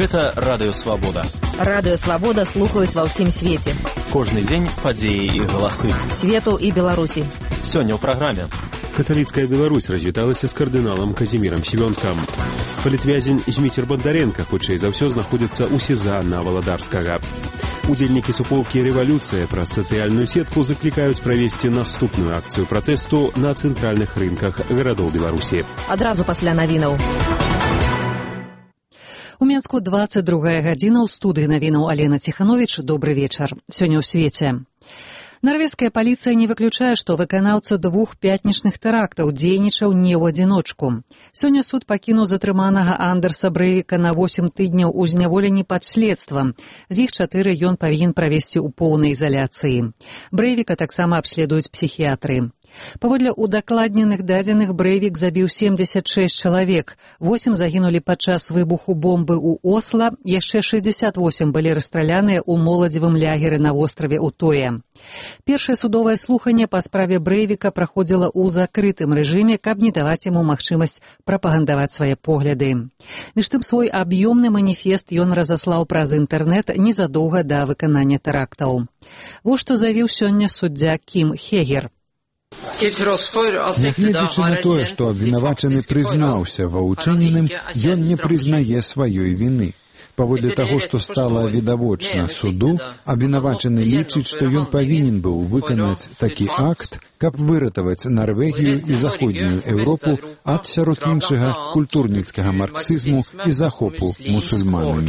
Гэта Радыё Свабода. Радыё Свабода слухаюць ва ўсім свеце. Кожны дзень падзеі і галасы. Свету і Беларусі. Сёння ў праграме. Каталіцкая Беларусь развіталася з кардыналам Казімірам Сівёнкам. Палітвязень Зміцер Бандаренка, хутчэй за ўсё, знаходзіцца ў СІЗА на Валадарскага. Удзельнікі суполкі «Рэвалюцыя» праз сацыяльную сетку заклікаюць правесці наступную акцыю пратэсту на цэнтральных рынках гарадоў Беларусі. Адразу пасля навінаў. У Менску 22 гадзіна, ў студыі навінаў Алена Ціхановіч. Добры вечар. Сёння ў свеце. Нарвежская паліцыя не выключае, што выканаўца двух пятнічных тэрактаў дзейнічаў не ў адзіночку. Сёння суд пакінуў затрыманага Андерса Брэйвіка на 8 тыдняў у зняволенні пад следствам. З іх 4 ён павінен правесці ў поўнай изаляцыі. Брэйвіка таксама абследуюць псіхіятры. Паводле удакладненых дадзеных, Брэйвік забіў 76 чалавек. 8 загінулі падчас выбуху бомбы ў Осла, яшчэ 68 былі расстраляныя ў моладзевым лягеры на востраве Утоя. Першае судовае слуханне па справе Брэйвіка праходзіла ў закрытым рэжыме, каб не даваць яму магчымасць прапагандаваць свае погляды. Між тым, свой аб'ёмны маніфест ён разаслаў праз інтэрнэт незадоўга да выканання тэрактаў. Вось што заявіў сёння суддзя Кім Хегер. Нягледзячы на тое, што абвінавачаны прызнаўся ва ўчыненым, ён не прызнае сваёй віны. Паводле таго, што стала відавочна суду, абвінавачаны лічыць, што ён павінен быў выканаць такі акт, каб выратаваць Нарвегію і заходнюю Еўропу ад, сярод іншага, культурніцкага марксізму і захопу мусульманамі.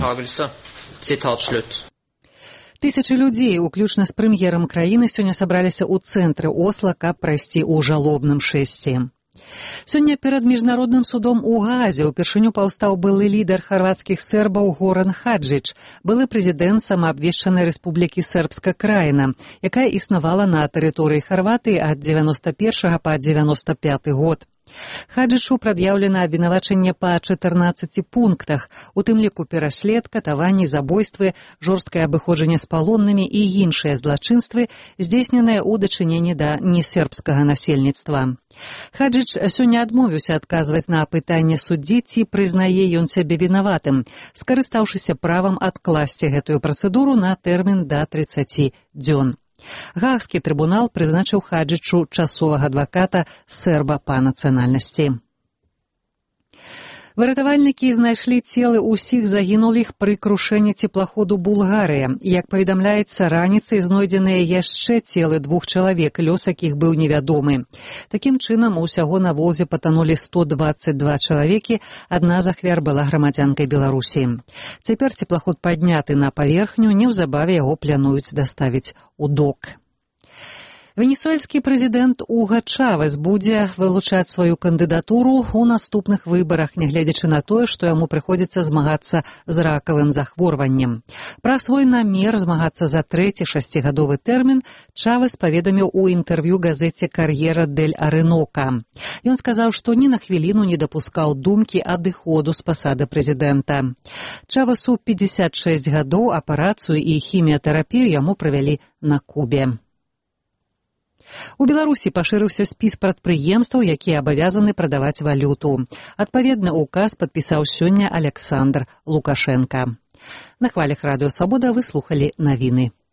Тысячы людзей, уключна з прэм'ерам краіны, сёння сабраліся ў цэнтры Осла, каб прайсці ў жалобным шэсці. Сёння перад міжнародным судом у Гаазе ўпершыню паўстаў былы лідар харвацкіх сербаў Горан Хаджыч, былы прэзідэнт самаабвешчанай рэспублікі Сербска краіна, якая існавала на тэрыторыі Харватыі ад 91 па 95 год. Хаджычу прад'яўлена абвінавачанне па 14 пунктах, у тым ліку пераслед, катаванні, забойствы, жорсткае абыходжанне з палоннымі і іншыя злачынствы, здзейсненыя ў дачыненні да несербскага насельніцтва. Хаджыч сёння адмовіўся адказваць на пытанне суддзі, ці прызнае ён сябе вінаватым, скарыстаўшыся правам адкласці гэтую працэдуру на тэрмін да 30 дзён. Гаагскі трыбунал прызначыў Хаджычу часовага адваката серба па нацыянальнасці. Выратавальнікі знайшлі целы ўсіх загінулых пры крушэнні цеплаходу «Булгарыя». Як паведамляецца, раніцай знойдзеныя яшчэ целы 2 чалавек, лёс якіх быў невядомы. Такім чынам, усяго на Волзе патанулі 122 чалавекі, адна з ахвяр была грамадзянкай Беларусі. Цяпер цеплаход падняты на паверхню, неўзабаве яго плануюць даставіць у док. Венесуэльскі прэзідэнт Уга Чавес будзе вылучаць сваю кандыдатуру ў наступных выбарах, нягледзячы на тое, што яму прыходзіцца змагацца з ракавым захворваннем. Пра свой намер змагацца за 3-й 6-гадовы тэрмін Чавес паведаміў у інтэрв'ю газеце «Кар'ера дель Аренока». Ён сказаў, што ні на хвіліну не дапускаў думкі адыходу з пасады прэзідэнта. Чавесу 56 гадоў, апарацыю і хіміятэрапію яму правялі на Кубе. У Беларусі пашырыўся спіс прадпрыемстваў, якія абавязаны прадаваць валюту. Адпаведны ўказ падпісаў сёння Александр Лукашенка. На хвалях Радыё Свабода вы слухалі навіны.